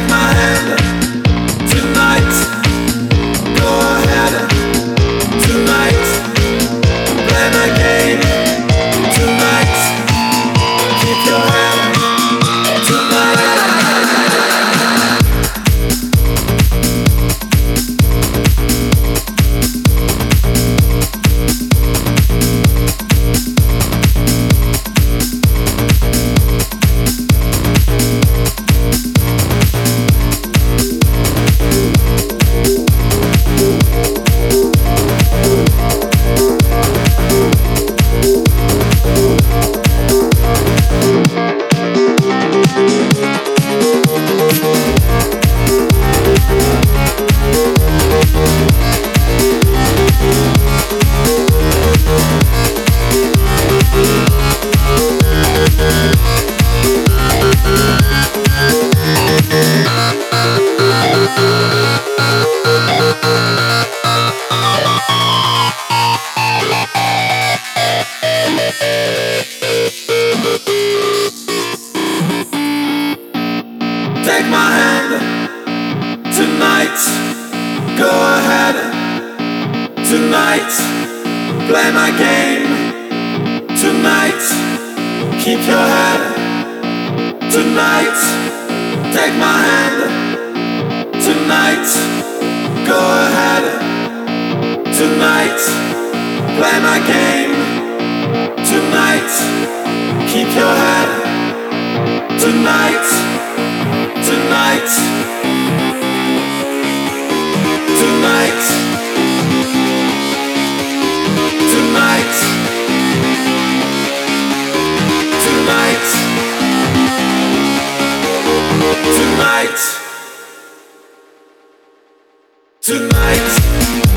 my hand tonight. Go ahead tonight. Play my game tonight. Keep your hand tonight. Take my hand tonight. Go ahead tonight. Play my game tonight. Keep your head tonight. Take my hand tonight. Go ahead tonight. Play my game tonight. Keep your head tonight. Tonight, tonight, tonight, tonight, tonight, tonight.